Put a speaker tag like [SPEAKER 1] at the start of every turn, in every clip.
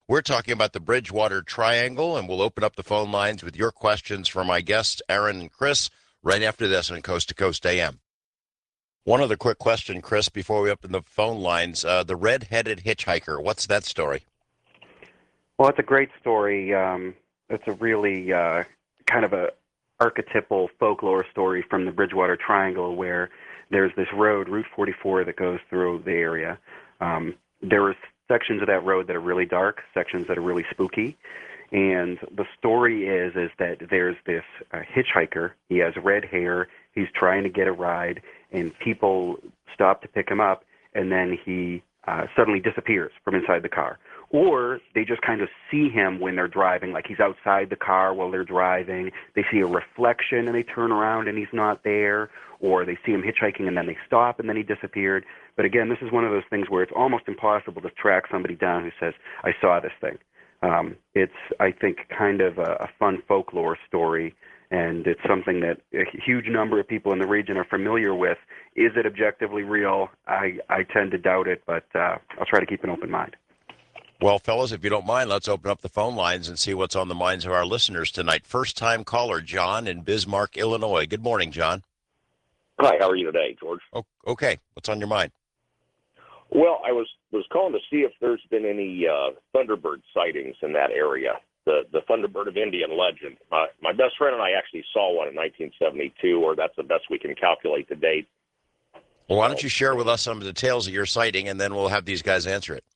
[SPEAKER 1] We're talking about the Bridgewater Triangle, and we'll open up the phone lines with your questions for my guests, Aaron and Chris, right after this on Coast to Coast AM. One other quick question, Chris, before we open the phone lines. The red-headed hitchhiker, what's that story?
[SPEAKER 2] Well, it's a great story. It's a really kind of a archetypal folklore story from the Bridgewater Triangle, where there's this road, Route 44, that goes through the area. There are sections of that road that are really dark, sections that are really spooky. And the story is that there's this hitchhiker. He has red hair. He's trying to get a ride, and people stop to pick him up, and then he suddenly disappears from inside the car. Or they just kind of see him when they're driving, like he's outside the car while they're driving. They see a reflection, and they turn around, and he's not there. Or they see him hitchhiking, and then they stop, and then he disappeared. But again, this is one of those things where it's almost impossible to track somebody down who says, I saw this thing. It's, I think, kind of a fun folklore story, and it's something that a huge number of people in the region are familiar with. Is it objectively real? I tend to doubt it, but I'll try to keep an open mind.
[SPEAKER 1] Well, fellas, if you don't mind, let's open up the phone lines and see what's on the minds of our listeners tonight. First-time caller, John in Bismarck, Illinois. Good morning, John.
[SPEAKER 3] Hi, how are you today, George?
[SPEAKER 1] Oh, okay. What's on your mind?
[SPEAKER 3] Well, I was calling to see if there's been any Thunderbird sightings in that area, the Thunderbird of Indian legend. My best friend and I actually saw one in 1972, or that's the best we can calculate to date.
[SPEAKER 1] Well, why don't you share with us some of the details of your sighting, and then we'll have these guys answer it.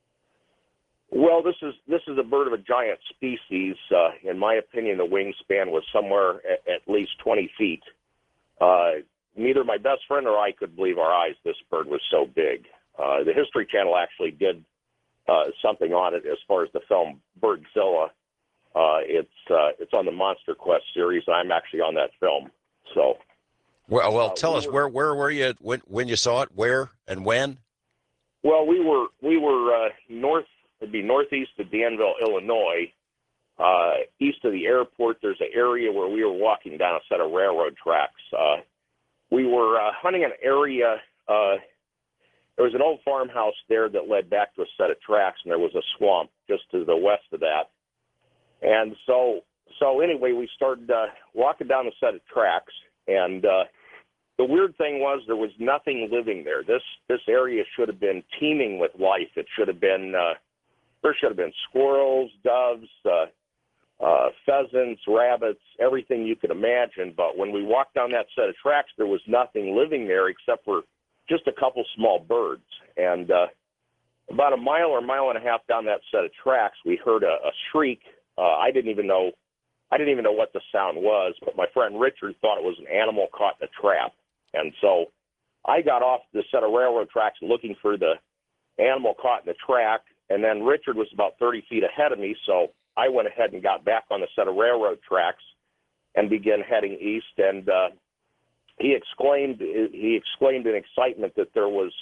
[SPEAKER 3] Well, this is a bird of a giant species. In my opinion, the wingspan was somewhere at least 20 feet. Neither my best friend or I could believe our eyes. This bird was so big. The History Channel actually did something on it as far as the film Birdzilla. It's on the Monster Quest series. I'm actually on that film. So,
[SPEAKER 1] well, tell us where were you when you saw it? Where and when?
[SPEAKER 3] Well, we were north. It'd be northeast of Danville, Illinois. East of the airport, there's an area where we were walking down a set of railroad tracks. We were hunting an area. There was an old farmhouse there that led back to a set of tracks, and there was a swamp just to the west of that. And so anyway, we started walking down the set of tracks, and the weird thing was there was nothing living there. This area should have been teeming with life. It should have been there should have been squirrels, doves, pheasants, rabbits, everything you could imagine. But when we walked down that set of tracks, there was nothing living there except for just a couple small birds. And about a mile or mile and a half down that set of tracks, we heard a shriek. I didn't even know what the sound was, but my friend Richard thought it was an animal caught in a trap. And so I got off the set of railroad tracks looking for the animal caught in the track, and then Richard was about 30 feet ahead of me, so I went ahead and got back on the set of railroad tracks and began heading east. And he exclaimed in excitement that there was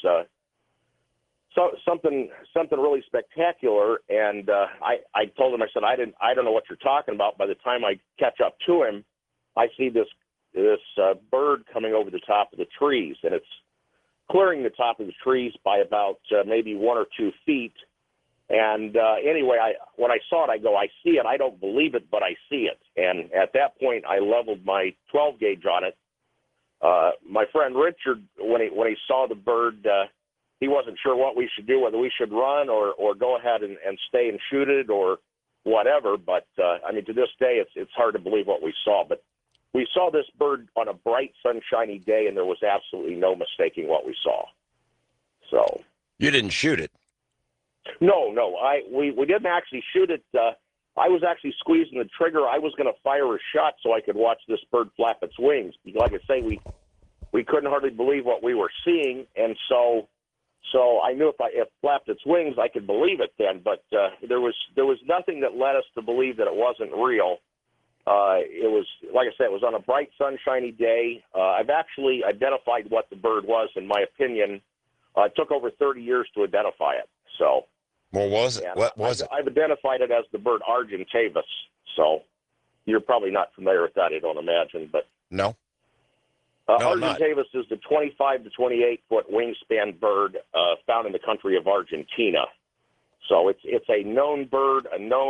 [SPEAKER 3] something really spectacular. And I told him, I said, I don't know what you're talking about. By the time I catch up to him, I see this bird coming over the top of the trees, and it's clearing the top of the trees by about maybe 1 or 2 feet. And anyway, when I saw it, I go, I see it. I don't believe it, but I see it. And at that point, I leveled my 12 gauge on it. My friend Richard, when he saw the bird, he wasn't sure what we should do, whether we should run or go ahead and stay and shoot it or whatever. But I mean, to this day, it's hard to believe what we saw. But we saw this bird on a bright, sunshiny day, and there was absolutely no mistaking what we saw. So
[SPEAKER 1] you didn't shoot it?
[SPEAKER 3] No. We didn't actually shoot it. I was actually squeezing the trigger. I was going to fire a shot so I could watch this bird flap its wings. Like I say, we couldn't hardly believe what we were seeing, and so I knew if it flapped its wings, I could believe it then. But there was nothing that led us to believe that it wasn't real. It was, like I said, it was on a bright, sunshiny day. I've actually identified what the bird was. In my opinion, it took over 30 years to identify it. So.
[SPEAKER 1] What was it? What was it?
[SPEAKER 3] I've identified it as the bird Argentavis. So you're probably not familiar with that, I don't imagine. But
[SPEAKER 1] no. No,
[SPEAKER 3] Argentavis is the 25 to 28 foot wingspan bird found in the country of Argentina. So it's a known bird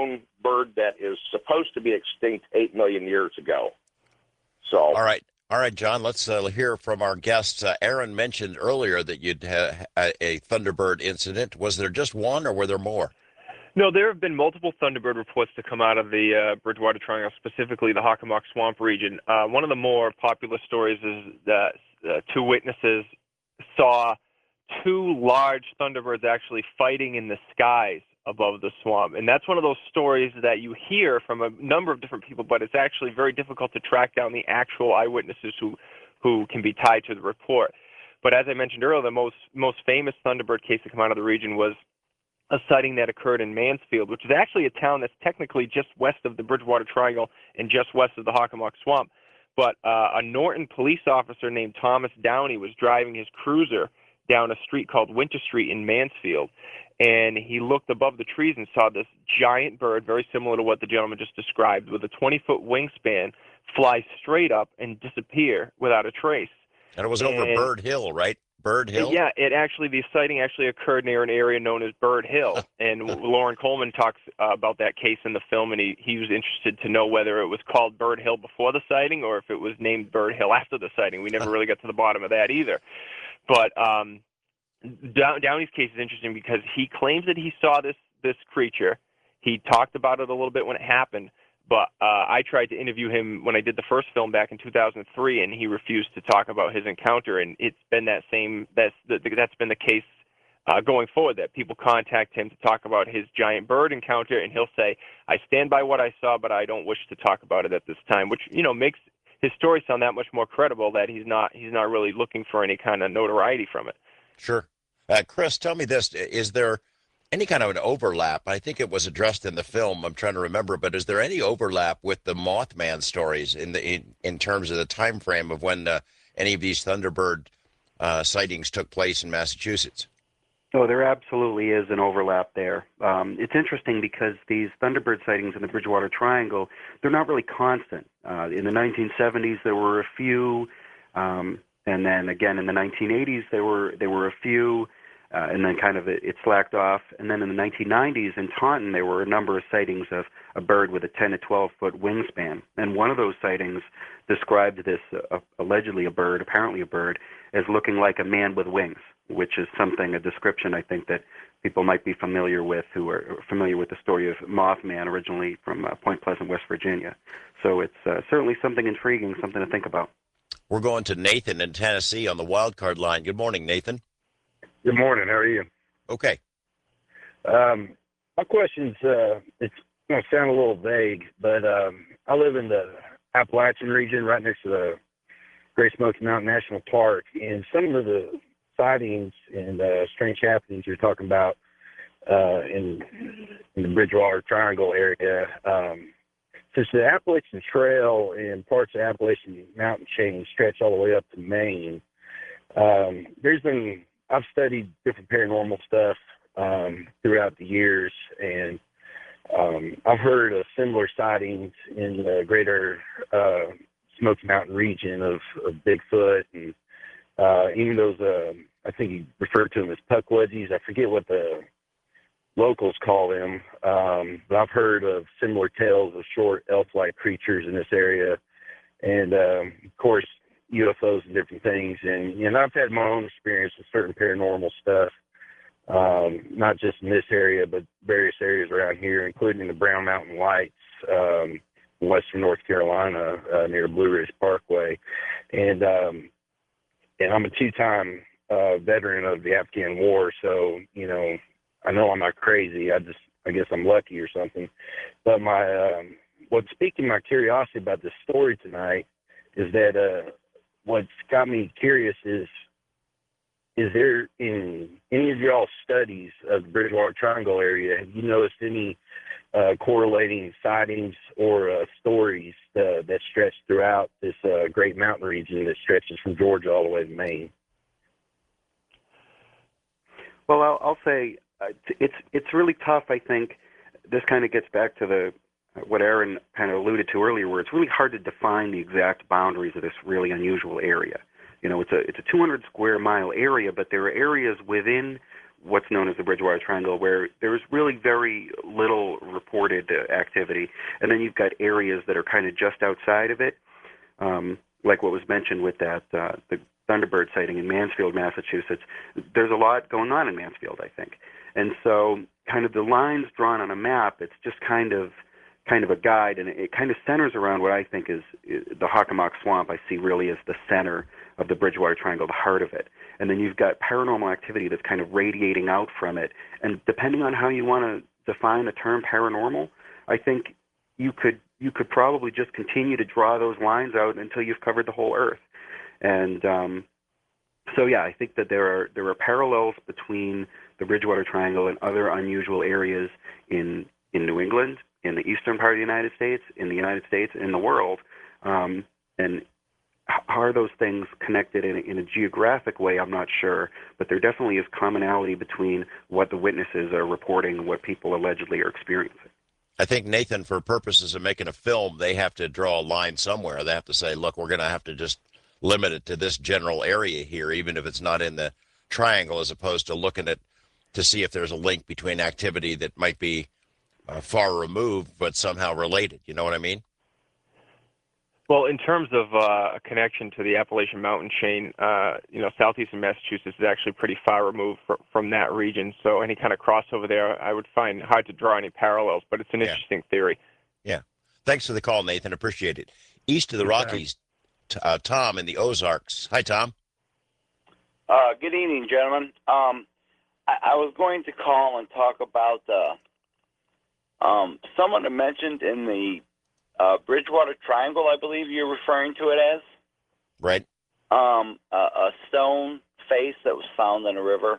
[SPEAKER 3] that is supposed to be extinct 8 million years ago. So
[SPEAKER 1] All right, John. Let's hear from our guests. Aaron mentioned earlier that you'd had a Thunderbird incident. Was there just one, or were there more?
[SPEAKER 4] No, there have been multiple Thunderbird reports to come out of the Bridgewater Triangle, specifically the Hockomock Swamp region. One of the more popular stories is that two witnesses saw two large Thunderbirds actually fighting in the skies above the swamp. And that's one of those stories that you hear from a number of different people, but it's actually very difficult to track down the actual eyewitnesses who can be tied to the report. But as I mentioned earlier, the most famous Thunderbird case to come out of the region was a sighting that occurred in Mansfield, which is actually a town that's technically just west of the Bridgewater Triangle and just west of the Hockomock Swamp. But a Norton police officer named Thomas Downey was driving his cruiser down a street called Winter Street in Mansfield, and he looked above the trees and saw this giant bird, very similar to what the gentleman just described, with a 20-foot wingspan, fly straight up and disappear without a trace.
[SPEAKER 1] And it was over Bird Hill, right? Bird Hill?
[SPEAKER 4] Yeah, the sighting actually occurred near an area known as Bird Hill. And Lauren Coleman talks about that case in the film, and he was interested to know whether it was called Bird Hill before the sighting or if it was named Bird Hill after the sighting. We never really got to the bottom of that either. But Downey's case is interesting because he claims that he saw this creature. He talked about it a little bit when it happened, but I tried to interview him when I did the first film back in 2003, and he refused to talk about his encounter. And it's been that's been the case going forward, that people contact him to talk about his giant bird encounter, and he'll say, "I stand by what I saw, but I don't wish to talk about it at this time," which makes his story sound that much more credible, that he's not really looking for any kind of notoriety from it.
[SPEAKER 1] Sure. Chris, tell me this. Is there any kind of an overlap? I think it was addressed in the film. I'm trying to remember, but is there any overlap with the Mothman stories in terms of the time frame of when any of these Thunderbird sightings took place in Massachusetts?
[SPEAKER 2] Oh, there absolutely is an overlap there. It's interesting because these Thunderbird sightings in the Bridgewater Triangle, they're not really constant. In the 1970s, there were a few, and then again in the 1980s, there were a few, and then kind of it slacked off. And then in the 1990s in Taunton, there were a number of sightings of a bird with a 10 to 12-foot wingspan. And one of those sightings described this, apparently a bird, as looking like a man with wings, which is a description I think that people might be familiar with who are familiar with the story of Mothman, originally from Point Pleasant, West Virginia. So it's certainly something intriguing, something to think about.
[SPEAKER 1] We're going to Nathan in Tennessee on the wild card line. Good morning, Nathan.
[SPEAKER 5] Good morning. How are you?
[SPEAKER 1] Okay.
[SPEAKER 5] My question's, it's going to sound a little vague, but I live in the Appalachian region right next to the Great Smoky Mountain National Park, and some of the sightings and strange happenings you're talking about in the Bridgewater Triangle area, since the Appalachian Trail and parts of the Appalachian Mountain chain stretch all the way up to Maine, I've studied different paranormal stuff throughout the years, and I've heard of similar sightings in the greater Smoky Mountain region of Bigfoot, and even those, I think he referred to them as puckwudgies. I forget what the locals call them, but I've heard of similar tales of short elf-like creatures in this area, and of course UFOs and different things. And I've had my own experience with certain paranormal stuff, not just in this area, but various areas around here, including the Brown Mountain Lights in western North Carolina near Blue Ridge Parkway. And I'm a two-time veteran of the Afghan War, so, I know I'm not crazy. I guess I'm lucky or something. But what's piquing my curiosity about this story tonight is that what's got me curious is there, in any of y'all's studies of the Bridgewater Triangle area, have you noticed any correlating sightings or stories that stretch throughout this great mountain region that stretches from Georgia all the way to Maine?
[SPEAKER 2] Well, I'll say it's really tough. I think this kind of gets back to what Aaron kind of alluded to earlier, where it's really hard to define the exact boundaries of this really unusual area. It's a 200 square mile area, but there are areas within what's known as the Bridgewater Triangle, where there's really very little reported activity, and then you've got areas that are kind of just outside of it, like what was mentioned with that the Thunderbird sighting in Mansfield, Massachusetts. There's a lot going on in Mansfield, I think, and so kind of the lines drawn on a map. It's just kind of a guide, and it kind of centers around what I think is the Hockomock Swamp. I see really as the center of the Bridgewater Triangle, the heart of it. And then you've got paranormal activity that's kind of radiating out from it. And depending on how you want to define the term paranormal, I think you could probably just continue to draw those lines out until you've covered the whole Earth. And so yeah, I think that there are parallels between the Bridgewater Triangle and other unusual areas in New England, in the eastern part of the United States, in the world. And are those things connected in a geographic way? I'm not sure, but there definitely is commonality between what the witnesses are reporting and what people allegedly are experiencing.
[SPEAKER 1] I think, Nathan, for purposes of making a film, they have to draw a line somewhere. They have to say, look, we're going to have to just limit it to this general area here, even if it's not in the triangle, as opposed to looking at to see if there's a link between activity that might be far removed but somehow related. You know what I mean?
[SPEAKER 4] Well, in terms of a connection to the Appalachian Mountain chain, southeastern Massachusetts is actually pretty far removed from that region. So any kind of crossover there, I would find hard to draw any parallels, but it's an interesting theory.
[SPEAKER 1] Yeah. Thanks for the call, Nathan. Appreciate it. East of the Rockies, Tom in the Ozarks. Hi, Tom.
[SPEAKER 6] Good evening, gentlemen. I was going to call and talk about someone had mentioned in the Bridgewater Triangle, I believe you're referring to it as.
[SPEAKER 1] Right.
[SPEAKER 6] A stone face that was found in a river.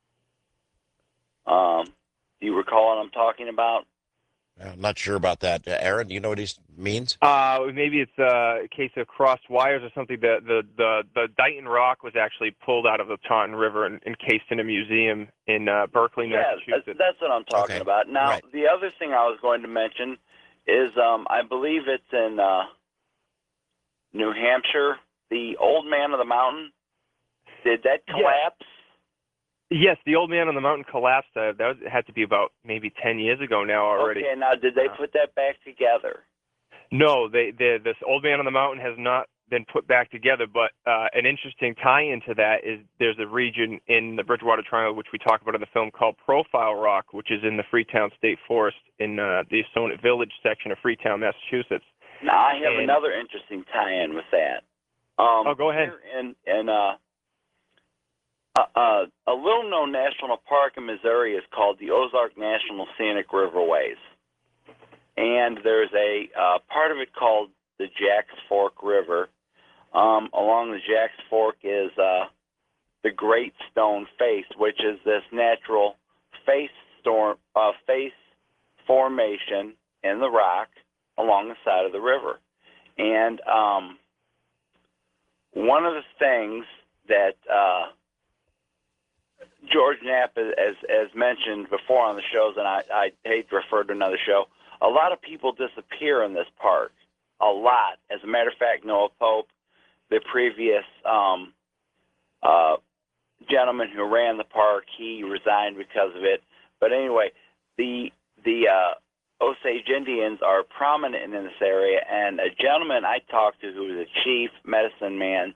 [SPEAKER 6] Do you recall what I'm talking about?
[SPEAKER 1] I'm not sure about that. Aaron, do you know what he means?
[SPEAKER 4] Maybe it's a case of crossed wires or something. The Dighton Rock was actually pulled out of the Taunton River and encased in a museum in Berkeley, Massachusetts.
[SPEAKER 6] Yeah, that's what I'm talking about. Now, The other thing I was going to mention is I believe it's in New Hampshire, the Old Man of the Mountain. Did that collapse?
[SPEAKER 4] Yes, the Old Man on the Mountain collapsed. That had to be about maybe 10 years ago now already.
[SPEAKER 6] Okay, now did they put that back together?
[SPEAKER 4] No, this Old Man on the Mountain has not been put back together, but an interesting tie-in to that is there's a region in the Bridgewater Triangle, which we talk about in the film, called Profile Rock, which is in the Freetown State Forest in the Sonnet Village section of Freetown, Massachusetts.
[SPEAKER 6] Now, I have another interesting tie-in with that.
[SPEAKER 4] Go ahead.
[SPEAKER 6] A little-known national park in Missouri is called the Ozark National Scenic Riverways. And there's a part of it called the Jacks Fork River. Along the Jacks Fork is the Great Stone Face, which is this natural face formation in the rock along the side of the river. And one of the things that George Knapp has mentioned before on the shows, and I hate to refer to another show, a lot of people disappear in this park. A lot. As a matter of fact, Noah Pope, the previous gentleman who ran the park, he resigned because of it. But anyway, the Osage Indians are prominent in this area, and a gentleman I talked to who was a chief medicine man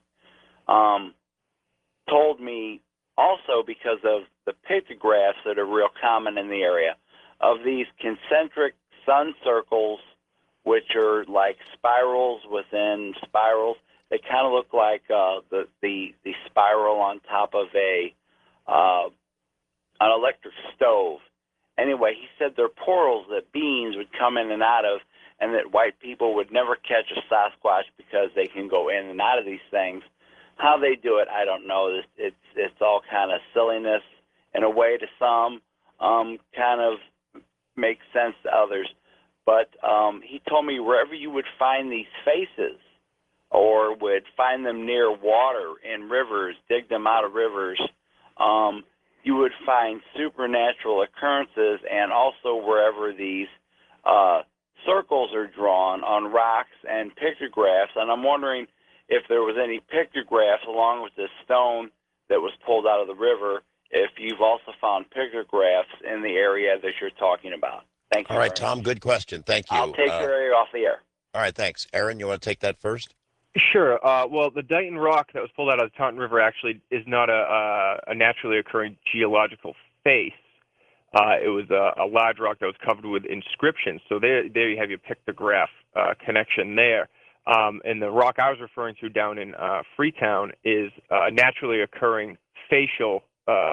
[SPEAKER 6] told me also, because of the pictographs that are real common in the area, of these concentric sun circles, which are like spirals within spirals. They kind of look like the spiral on top of an electric stove. Anyway, he said they're portals that beings would come in and out of, and that white people would never catch a Sasquatch because they can go in and out of these things. How they do it, I don't know. It's all kind of silliness in a way to some, kind of makes sense to others. But he told me wherever you would find these faces or would find them near water in rivers, dig them out of rivers, you would find supernatural occurrences, and also wherever these circles are drawn on rocks and pictographs. And I'm wondering if there was any pictographs along with this stone that was pulled out of the river, if you've also found pictographs in the area that you're talking about. Thank you.
[SPEAKER 1] All right,
[SPEAKER 6] very
[SPEAKER 1] Tom,
[SPEAKER 6] much.
[SPEAKER 1] good question. Thank you.
[SPEAKER 6] I'll take your area off the air.
[SPEAKER 1] All right, thanks. Aaron, you want to take that first?
[SPEAKER 4] Sure. Well, the Dighton Rock that was pulled out of the Taunton River actually is not a naturally occurring geological face. It was a large rock that was covered with inscriptions. So there you have your pictograph connection there. And the rock I was referring to down in Freetown is a naturally occurring facial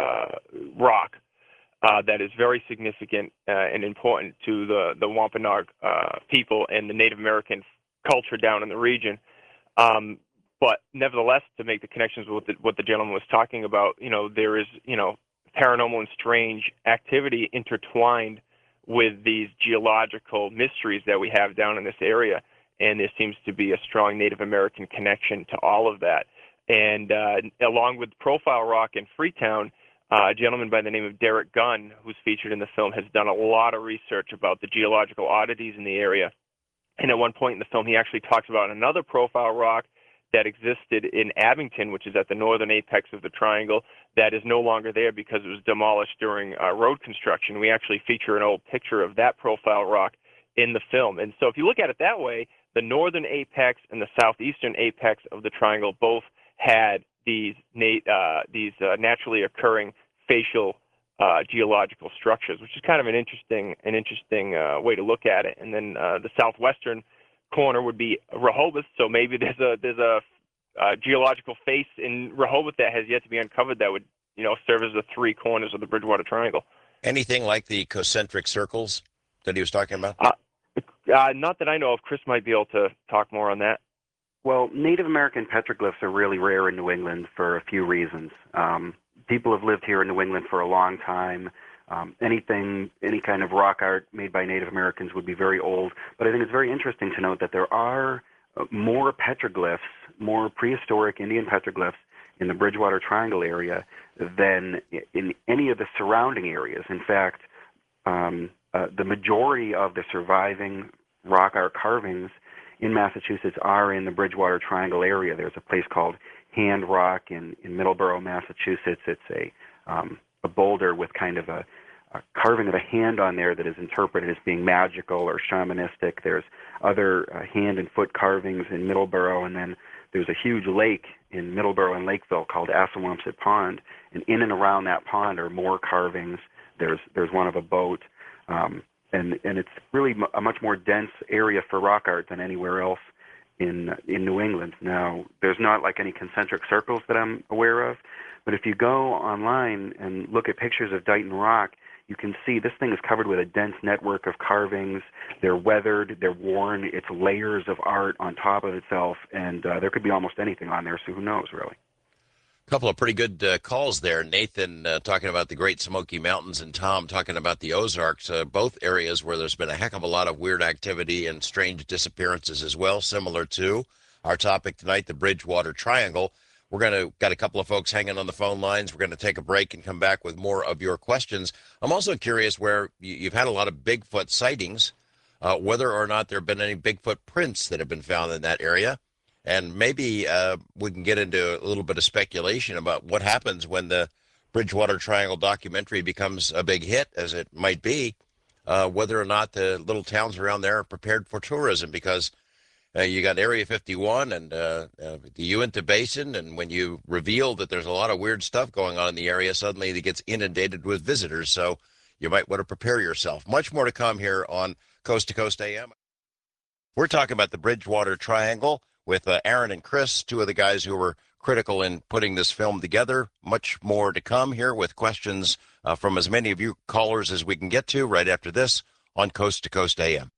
[SPEAKER 4] rock that is very significant and important to the Wampanoag people and the Native American culture down in the region. But nevertheless, to make the connections with what the gentleman was talking about, there is, paranormal and strange activity intertwined with these geological mysteries that we have down in this area. And there seems to be a strong Native American connection to all of that. And along with Profile Rock in Freetown, a gentleman by the name of Derek Gunn, who's featured in the film, has done a lot of research about the geological oddities in the area. And at one point in the film, he actually talks about another Profile Rock that existed in Abington, which is at the northern apex of the triangle, that is no longer there because it was demolished during road construction. We actually feature an old picture of that Profile Rock in the film. And so if you look at it that way, the northern apex and the southeastern apex of the triangle both had these naturally occurring facial geological structures, which is kind of an interesting way to look at it. And then the southwestern corner would be Rehoboth. So maybe there's a geological face in Rehoboth that has yet to be uncovered that would serve as the three corners of the Bridgewater Triangle.
[SPEAKER 1] Anything like the concentric circles that he was talking about?
[SPEAKER 4] Not that I know of. Chris might be able to talk more on that.
[SPEAKER 2] Well, Native American petroglyphs are really rare in New England for a few reasons. People have lived here in New England for a long time. Any kind of rock art made by Native Americans would be very old. But I think it's very interesting to note that there are more petroglyphs, more prehistoric Indian petroglyphs in the Bridgewater Triangle area than in any of the surrounding areas. In fact, the majority of the surviving rock art carvings in Massachusetts are in the Bridgewater Triangle area. There's a place called Hand Rock in Middleborough, Massachusetts. It's a boulder with kind of a carving of a hand on there that is interpreted as being magical or shamanistic. There's other hand and foot carvings in Middleborough, and then there's a huge lake in Middleborough and Lakeville called Assawampset Pond, and in and around that pond are more carvings. There's one of a boat, and it's really a much more dense area for rock art than anywhere else in New England. Now, there's not like any concentric circles that I'm aware of, but if you go online and look at pictures of Dighton Rock, you can see this thing is covered with a dense network of carvings. They're weathered, they're worn, it's layers of art on top of itself, and there could be almost anything on there, so who knows, really.
[SPEAKER 1] A couple of pretty good calls there. Nathan talking about the Great Smoky Mountains, and Tom talking about the Ozarks, both areas where there's been a heck of a lot of weird activity and strange disappearances as well, similar to our topic tonight, the Bridgewater Triangle. Got a couple of folks hanging on the phone lines. We're going to take a break and come back with more of your questions. I'm also curious where you've had a lot of Bigfoot sightings, whether or not there have been any Bigfoot prints that have been found in that area. And maybe we can get into a little bit of speculation about what happens when the Bridgewater Triangle documentary becomes a big hit, as it might be, whether or not the little towns around there are prepared for tourism, because you got Area 51 and the Uinta Basin, and when you reveal that there's a lot of weird stuff going on in the area, suddenly it gets inundated with visitors, so you might want to prepare yourself. Much more to come here on Coast to Coast AM. We're talking about the Bridgewater Triangle with Aaron and Chris, two of the guys who were critical in putting this film together. Much more to come here with questions from as many of you callers as we can get to right after this on Coast to Coast AM.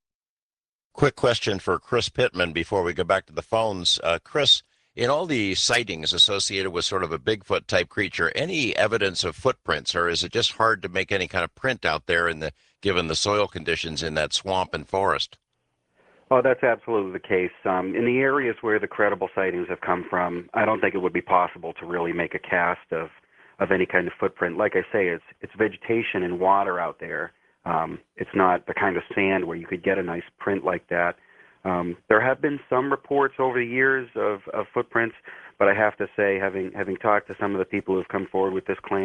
[SPEAKER 1] Quick question for Chris Pittman before we go back to the phones. Chris, in all the sightings associated with sort of a Bigfoot-type creature, any evidence of footprints, or is it just hard to make any kind of print out there given the soil conditions in that swamp and forest?
[SPEAKER 2] Oh, that's absolutely the case. In the areas where the credible sightings have come from, I don't think it would be possible to really make a cast of any kind of footprint. Like I say, it's vegetation and water out there. It's not the kind of sand where you could get a nice print like that. There have been some reports over the years of footprints, but I have to say, having talked to some of the people who've come forward with this claim,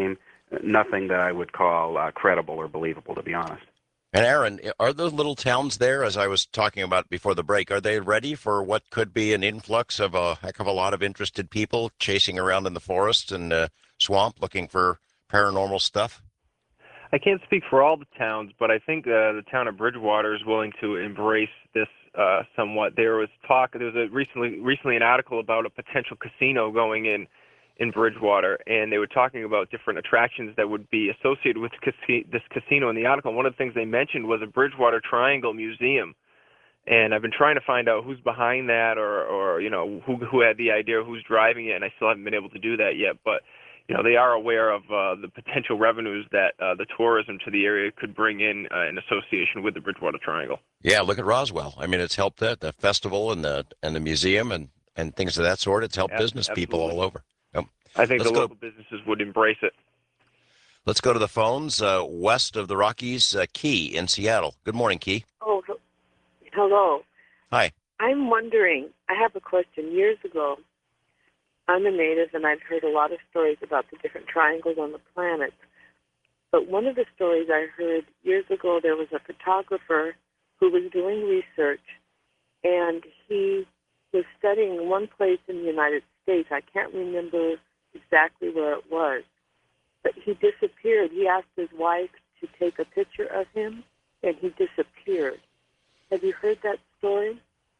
[SPEAKER 2] nothing that I would call credible or believable, to be honest.
[SPEAKER 1] And Aaron, are those little towns there, as I was talking about before the break, are they ready for what could be an influx of a heck of a lot of interested people chasing around in the forest and swamp looking for paranormal stuff?
[SPEAKER 4] I can't speak for all the towns, but I think the town of Bridgewater is willing to embrace this somewhat. There was recently an article about a potential casino going in Bridgewater, and they were talking about different attractions that would be associated with this casino in the article. And one of the things they mentioned was a Bridgewater Triangle Museum. And I've been trying to find out who's behind that, or who had the idea, who's driving it, and I still haven't been able to do that yet. But they are aware of the potential revenues that the tourism to the area could bring in association with the Bridgewater Triangle.
[SPEAKER 1] Yeah, look at Roswell. I mean, it's helped the festival and the museum and things of that sort. It's helped business people all over.
[SPEAKER 4] I think the local businesses would embrace it.
[SPEAKER 1] Let's go to the phones west of the Rockies. Key in Seattle. Good morning, Key.
[SPEAKER 7] Oh, hello.
[SPEAKER 1] Hi.
[SPEAKER 7] I'm wondering, I have a question. Years ago, I'm a native, and I've heard a lot of stories about the different triangles on the planet. But one of the stories I heard years ago, there was a photographer who was doing research, and he was studying one place in the United States. I can't remember exactly where it was, but he disappeared. He asked his wife to take a picture of him, and he disappeared. Have you heard that story?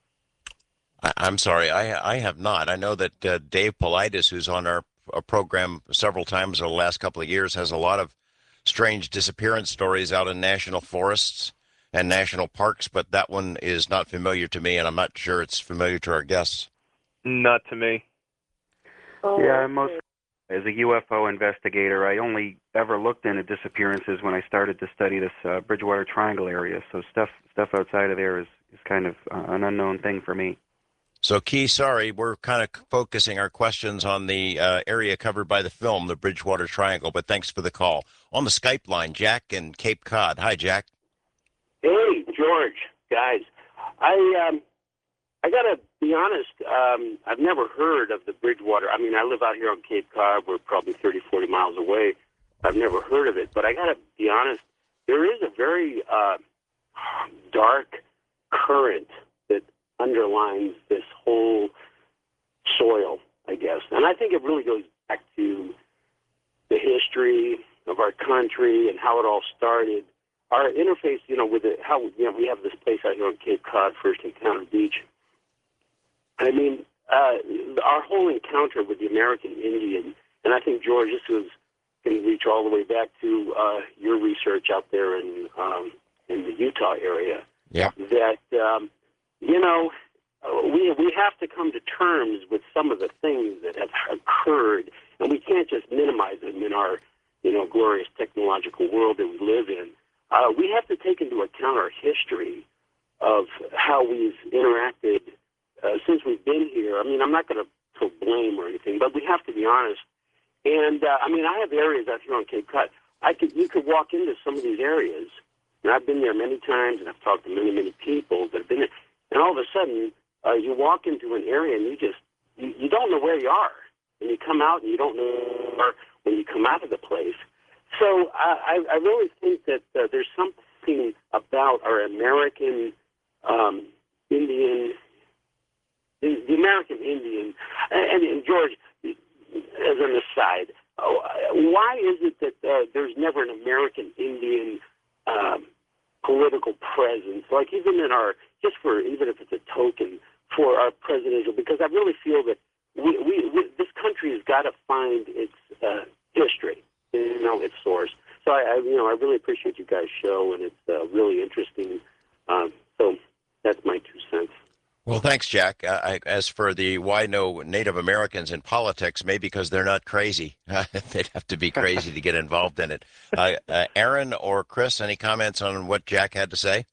[SPEAKER 1] I'm sorry, I have not. I know that Dave Paulides, who's on our program several times over the last couple of years, has a lot of strange disappearance stories out in national forests and national parks, but that one is not familiar to me, and I'm not sure it's familiar to our guests.
[SPEAKER 4] Not to me.
[SPEAKER 7] Oh,
[SPEAKER 2] Yeah, as a UFO investigator, I only ever looked into disappearances when I started to study this Bridgewater Triangle area. So stuff outside of there is kind of an unknown thing for me.
[SPEAKER 1] So, Key, sorry, we're kind of focusing our questions on the area covered by the film, the Bridgewater Triangle, but thanks for the call. On the Skype line, Jack in Cape Cod. Hi, Jack.
[SPEAKER 8] Hey, George, guys. I got to be honest, I've never heard of the Bridgewater. I mean, I live out here on Cape Cod. We're probably 30, 40 miles away. I've never heard of it, but I got to be honest, there is a very dark current that underlines this whole soil, I guess. And I think it really goes back to the history of our country and how it all started. Our interface, with it, how we have this place out here on Cape Cod, First Encounter Beach. I mean, our whole encounter with the American Indian, and I think, George, this can reach all the way back to your research out there in the Utah area.
[SPEAKER 1] Yeah.
[SPEAKER 8] That we have to come to terms with some of the things that have occurred, and we can't just minimize them in our glorious technological world that we live in. We have to take into account our history of how we've interacted since we've been here. I mean, I'm not going to blame or anything, but we have to be honest. And I mean, I have areas out here on Cape Cod. You could walk into some of these areas, and I've been there many times, and I've talked to many, many people that have been there. And all of a sudden, you walk into an area, and you don't know where you are. And you come out, and you don't know when you come out of the place. So I really think that there's something about our American Indian, the American Indian, and George, as an aside, why is it that there's never an American Indian political presence, like even in our, even if it's a token for our presidential, because I really feel that we this country has got to find its history, its source. So I really appreciate you guys' show, and it's really interesting. So that's my 2 cents.
[SPEAKER 1] Well, thanks, Jack. As for the why no Native Americans in politics, maybe because they're not crazy. They'd have to be crazy to get involved in it. Aaron or Chris, any comments on what Jack had to say?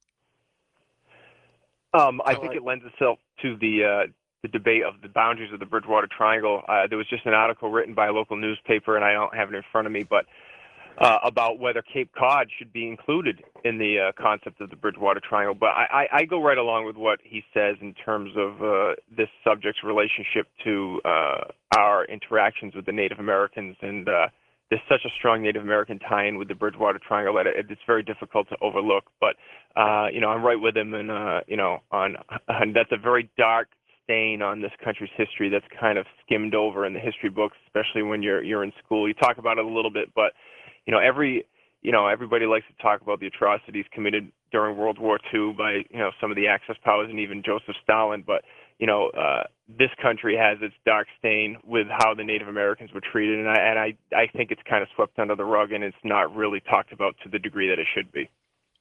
[SPEAKER 4] I think it lends itself to the debate of the boundaries of the Bridgewater Triangle. There was just an article written by a local newspaper, and I don't have it in front of me, but about whether Cape Cod should be included in the concept of the Bridgewater Triangle. But I go right along with what he says in terms of this subject's relationship to our interactions with the Native Americans and there's such a strong Native American tie-in with the Bridgewater Triangle that it's very difficult to overlook. But I'm right with him, and on that's a very dark stain on this country's history that's kind of skimmed over in the history books, especially when you're in school. You talk about it a little bit, but everybody likes to talk about the atrocities committed during World War II by some of the Axis powers and even Joseph Stalin. But this country has its dark stain with how the Native Americans were treated, and I think it's kind of swept under the rug, and it's not really talked about to the degree that it should be.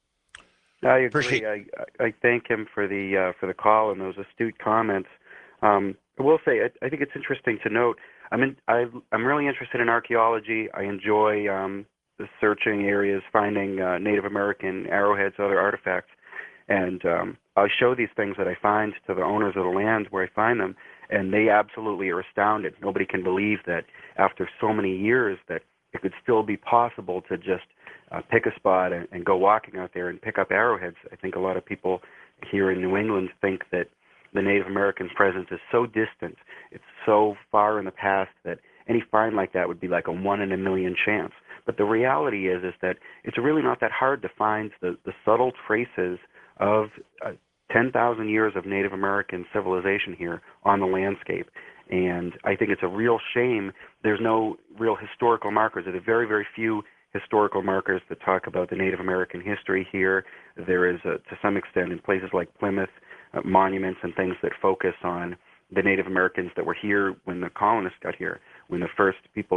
[SPEAKER 2] I agree. I thank him for the call and those astute comments. I will say I think it's interesting to note. I'm really interested in archaeology. I enjoy the searching areas, finding Native American arrowheads, other artifacts, and I show these things that I find to the owners of the land where I find them, and they absolutely are astounded. Nobody can believe that after so many years that it could still be possible to just pick a spot and go walking out there and pick up arrowheads. I think a lot of people here in New England think that the Native American presence is so distant, it's so far in the past that any find like that would be like a 1 in a million chance. But the reality is that it's really not that hard to find the subtle traces of 10,000 years of Native American civilization here on the landscape. And I think it's a real shame there's no real historical markers. There are very, very few historical markers that talk about the Native American history here. There is, to some extent, in places like Plymouth, monuments and things that focus on the Native Americans that were here when the colonists got here, when the first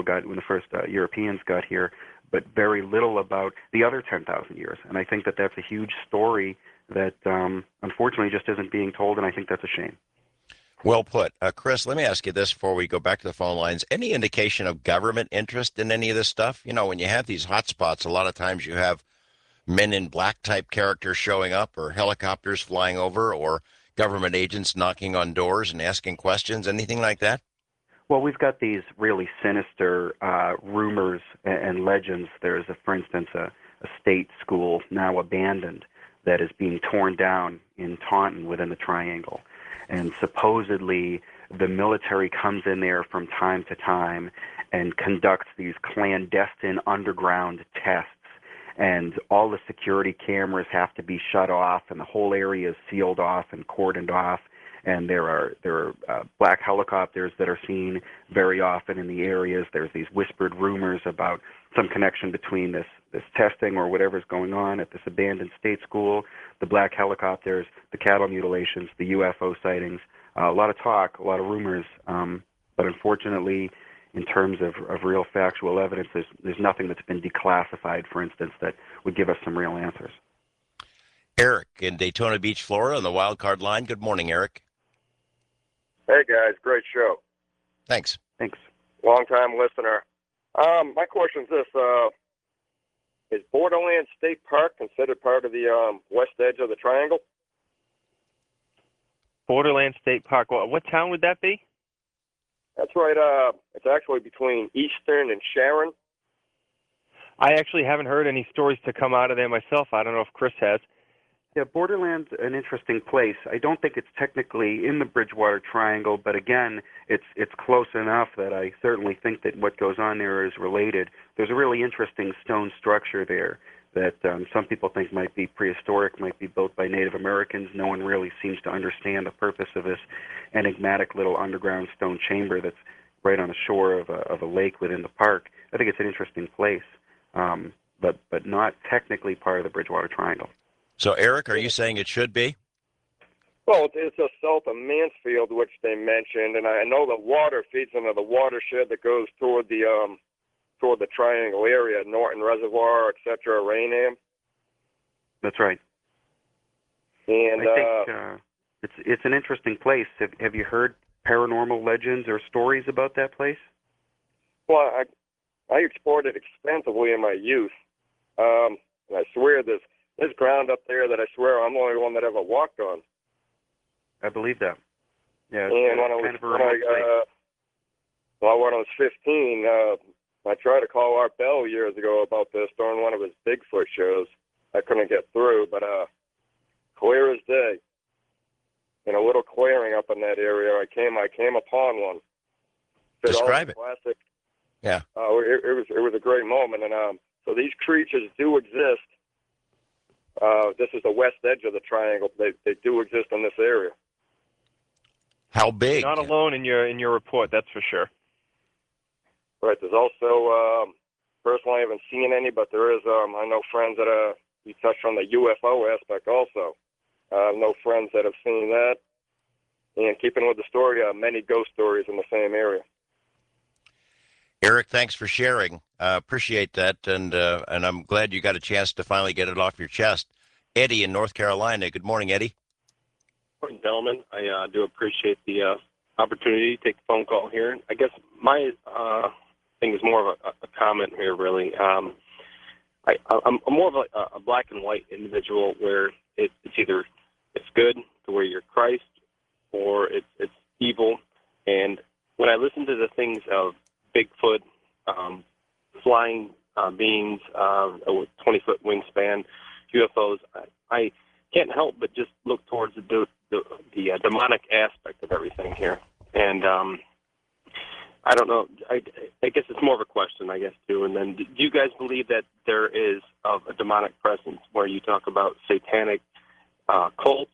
[SPEAKER 2] Europeans got here, but very little about the other 10,000 years. And I think that that's a huge story that unfortunately just isn't being told, and I think that's a shame.
[SPEAKER 1] Well put. Chris, let me ask you this before we go back to the phone lines. Any indication of government interest in any of this stuff? When you have these hotspots, a lot of times you have men in black type characters showing up, or helicopters flying over, or government agents knocking on doors and asking questions, anything like that?
[SPEAKER 2] Well, we've got these really sinister rumors and legends. There's, for instance, a state school now abandoned that is being torn down in Taunton within the Triangle. And supposedly the military comes in there from time to time and conducts these clandestine underground tests. And all the security cameras have to be shut off, and the whole area is sealed off and cordoned off. And there are black helicopters that are seen very often in the areas. There's these whispered rumors about some connection between this testing or whatever's going on at this abandoned state school, the black helicopters, the cattle mutilations, the UFO sightings. A lot of talk, a lot of rumors, but unfortunately, in terms of real factual evidence, there's nothing that's been declassified, for instance, that would give us some real answers.
[SPEAKER 1] Eric in Daytona Beach, Florida, on the wild card line. Good morning, Eric.
[SPEAKER 9] Hey, guys. Great show.
[SPEAKER 1] Thanks.
[SPEAKER 9] Long-time listener. My question is this. Is Borderland State Park considered part of the west edge of the Triangle?
[SPEAKER 4] Borderland State Park. What town would that be?
[SPEAKER 9] That's right. It's actually between Eastern and Sharon.
[SPEAKER 4] I actually haven't heard any stories to come out of there myself. I don't know if Chris has.
[SPEAKER 2] Yeah, Borderland's an interesting place. I don't think it's technically in the Bridgewater Triangle, but again, it's close enough that I certainly think that what goes on there is related. There's a really interesting stone structure there that some people think might be prehistoric, might be built by Native Americans. No one really seems to understand the purpose of this enigmatic little underground stone chamber that's right on the shore of a lake within the park. I think it's an interesting place, but not technically part of the Bridgewater Triangle.
[SPEAKER 1] So, Eric, are you saying it should be?
[SPEAKER 9] Well, it's just south of Mansfield, which they mentioned, and I know the water feeds into the watershed that goes toward the Triangle area, Norton Reservoir, etc., Rainham.
[SPEAKER 2] That's right.
[SPEAKER 9] And
[SPEAKER 2] I think it's an interesting place. Have you heard paranormal legends or stories about that place?
[SPEAKER 9] Well, I explored it extensively in my youth. And I swear there's ground up there that I swear I'm the only one that ever walked on.
[SPEAKER 2] I believe that. Yeah.
[SPEAKER 9] And when I was 15, I tried to call Art Bell years ago about this during one of his Bigfoot shows. I couldn't get through, but clear as day. In a little clearing up in that area, I came upon one.
[SPEAKER 1] Describe it. Yeah.
[SPEAKER 9] It was a great moment, and so these creatures do exist. This is the west edge of the triangle. They do exist in this area.
[SPEAKER 1] How big?
[SPEAKER 4] You're not alone in your report, that's for sure.
[SPEAKER 9] Right. There's also personally I haven't seen any, but there is. I know friends that you touched on the UFO aspect also. I know friends that have seen that. And keeping with the story, many ghost stories in the same area.
[SPEAKER 1] Eric, thanks for sharing. Appreciate that, and I'm glad you got a chance to finally get it off your chest. Eddie in North Carolina. Good morning, Eddie.
[SPEAKER 10] Morning, gentlemen. I do appreciate the opportunity to take the phone call here. I guess my thing is more of a comment here, really. I'm more of a black and white individual where it's either it's good to where you're Christ or it's evil. And when I listen to the things of Bigfoot, flying beings, a 20-foot wingspan, UFOs, I can't help but just look towards the demonic aspect of everything here. And I don't know. I guess it's more of a question, I guess, too. And then do you guys believe that there is a demonic presence where you talk about satanic cults,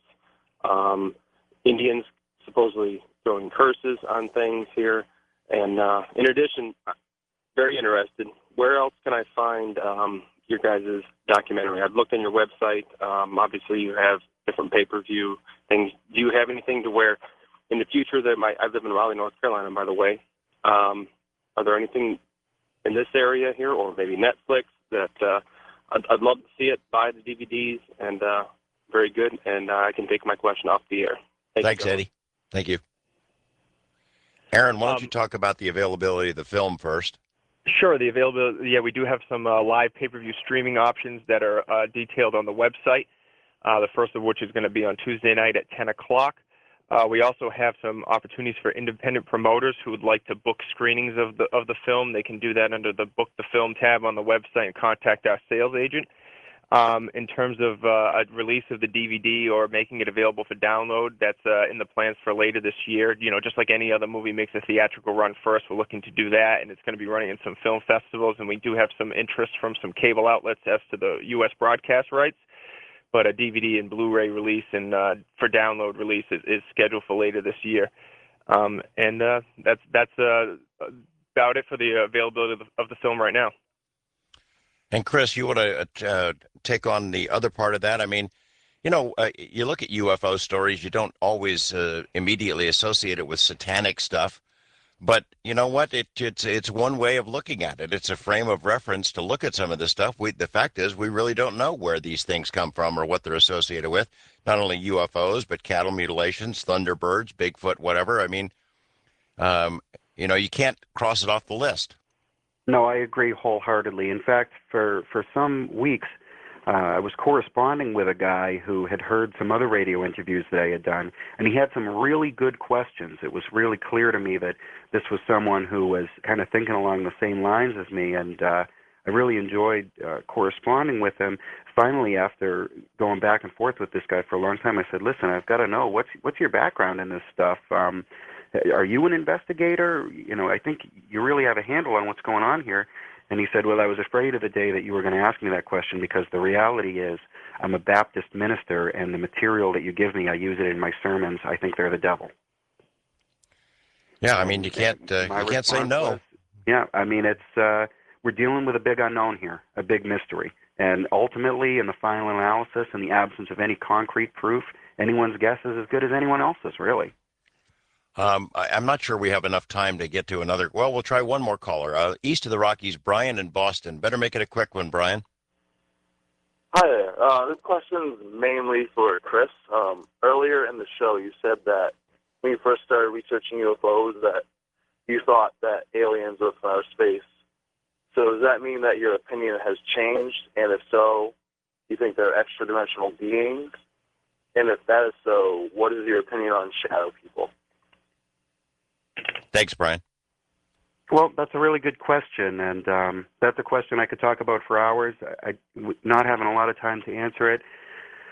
[SPEAKER 10] Indians supposedly throwing curses on things here? And in addition, very interested, where else can I find your guys' documentary? I've looked on your website. Obviously, you have different pay-per-view things. Do you have anything to where in the future that I live in Raleigh, North Carolina, by the way. Are there anything in this area here or maybe Netflix that I'd love to see it, buy the DVDs, and very good. And I can take my question off the air.
[SPEAKER 1] Thanks, Eddie. Thank you. Aaron, why don't you talk about the availability of the film first?
[SPEAKER 4] Sure, the availability. Yeah, we do have some live pay-per-view streaming options that are detailed on the website. The first of which is going to be on Tuesday night at 10 o'clock. We also have some opportunities for independent promoters who would like to book screenings of the film. They can do that under the Book the Film tab on the website and contact our sales agent. In terms of a release of the DVD or making it available for download, that's in the plans for later this year. You know, just like any other movie makes a theatrical run first, we're looking to do that, and it's going to be running in some film festivals, and we do have some interest from some cable outlets as to the U.S. broadcast rights. But a DVD and Blu-ray release and for download release is scheduled for later this year. And that's about it for the availability of the film right now.
[SPEAKER 1] And Chris, you want to take on the other part of that? I mean, you know, you look at UFO stories, you don't always immediately associate it with satanic stuff. But you know what? It's one way of looking at it. It's a frame of reference to look at some of this stuff. The fact is, we really don't know where these things come from or what they're associated with. Not only UFOs, but cattle mutilations, Thunderbirds, Bigfoot, whatever. I mean, you know, you can't cross it off the list.
[SPEAKER 2] No, I agree wholeheartedly. In fact, for some weeks, I was corresponding with a guy who had heard some other radio interviews that I had done, and he had some really good questions. It was really clear to me that this was someone who was kind of thinking along the same lines as me, and I really enjoyed corresponding with him. Finally, after going back and forth with this guy for a long time, I said, listen, I've got to know, what's your background in this stuff? Are you an investigator? You know, I think you really have a handle on what's going on here. And he said, well, I was afraid of the day that you were going to ask me that question because the reality is I'm a Baptist minister, and the material that you give me, I use it in my sermons. I think they're the devil.
[SPEAKER 1] Yeah, I mean, you can't say no.
[SPEAKER 2] Yeah, I mean, it's we're dealing with a big unknown here, a big mystery. And ultimately, in the final analysis, in the absence of any concrete proof, anyone's guess is as good as anyone else's, really.
[SPEAKER 1] I'm not sure we have enough time to get to another. Well, we'll try one more caller. East of the Rockies, Brian in Boston. Better make it a quick one, Brian.
[SPEAKER 11] Hi there. This question is mainly for Chris. Earlier in the show, you said that when you first started researching UFOs, that you thought that aliens were from outer space. So does that mean that your opinion has changed? And if so, do you think they're extra-dimensional beings? And if that is so, what is your opinion on shadow people?
[SPEAKER 1] Thanks, Brian.
[SPEAKER 2] Well, that's a really good question, and that's a question I could talk about for hours. I not having a lot of time to answer it.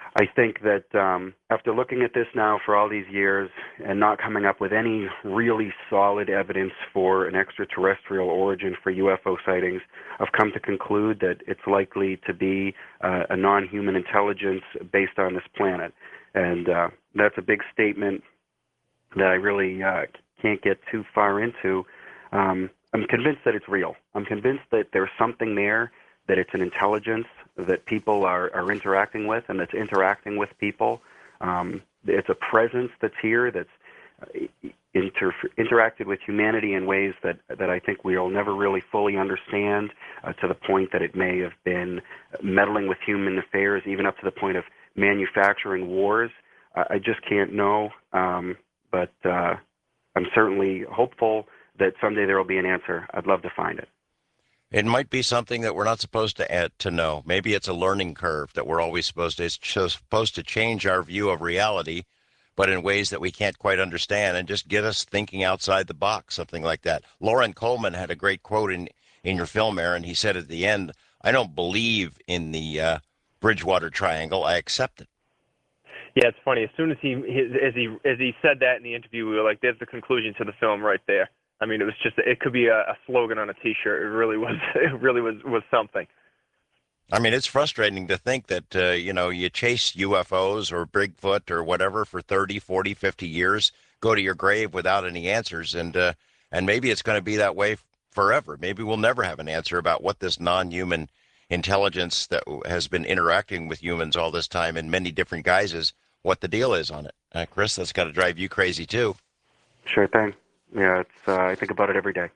[SPEAKER 2] I think that after looking at this now for all these years and not coming up with any really solid evidence for an extraterrestrial origin for UFO sightings, I've come to conclude that it's likely to be a non-human intelligence based on this planet. And that's a big statement that I really can't get too far into. I'm convinced that it's real. I'm convinced that there's something there, that it's an intelligence that people are interacting with and that's interacting with people. It's a presence that's here that's interacted with humanity in ways that I think we'll never really fully understand, to the point that it may have been meddling with human affairs, even up to the point of manufacturing wars. I just can't know, but I'm certainly hopeful that someday there will be an answer. I'd love to find it.
[SPEAKER 1] It might be something that we're not supposed to know. Maybe it's a learning curve that we're always supposed to change our view of reality, but in ways that we can't quite understand, and just get us thinking outside the box, something like that. Loren Coleman had a great quote in your film, Aaron. He said at the end, "I don't believe in the Bridgewater Triangle. I accept it."
[SPEAKER 4] Yeah, it's funny. As soon as he said that in the interview, we were like, "There's the conclusion to the film right there." I mean, it could be a slogan on a T-shirt. It really was. It really was something.
[SPEAKER 1] I mean, it's frustrating to think that, you chase UFOs or Bigfoot or whatever for 30, 40, 50 years, go to your grave without any answers. And maybe it's going to be that way forever. Maybe we'll never have an answer about what this non-human intelligence that has been interacting with humans all this time in many different guises, what the deal is on it. Chris, that's got to drive you crazy too.
[SPEAKER 2] Sure thing. Yeah, I think about it every day.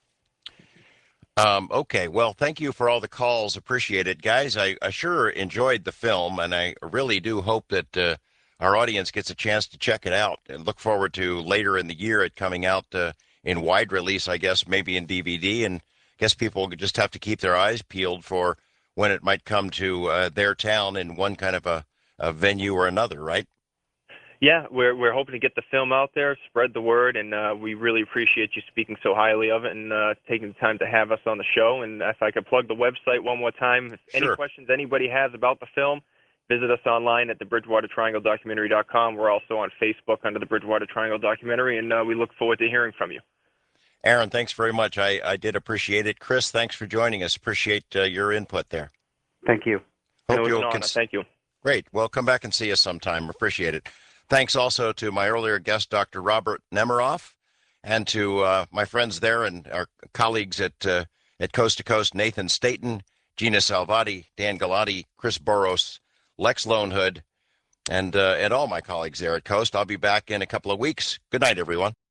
[SPEAKER 1] Okay, well, thank you for all the calls. Appreciate it. Guys, I sure enjoyed the film, and I really do hope that our audience gets a chance to check it out, and look forward to later in the year it coming out in wide release, I guess, maybe in DVD, and I guess people just have to keep their eyes peeled for when it might come to their town in one kind of a venue or another, right?
[SPEAKER 4] Yeah, we're hoping to get the film out there, spread the word, and we really appreciate you speaking so highly of it and taking the time to have us on the show. And if I could plug the website one more time, if any questions anybody has about the film, visit us online at the BridgewaterTriangleDocumentary.com. We're also on Facebook under the Bridgewater Triangle Documentary, and we look forward to hearing from you.
[SPEAKER 1] Aaron, thanks very much. I did appreciate it. Chris, thanks for joining us. Appreciate your input there.
[SPEAKER 2] Thank you.
[SPEAKER 4] Hope you'll Thank you.
[SPEAKER 1] Great. Well, come back and see us sometime. Appreciate it. Thanks also to my earlier guest, Dr. Robert Nemiroff, and to my friends there and our colleagues at Coast to Coast, Nathan Staten, Gina Salvati, Dan Galati, Chris Boros, Lex Lonehood, and all my colleagues there at Coast. I'll be back in a couple of weeks. Good night, everyone.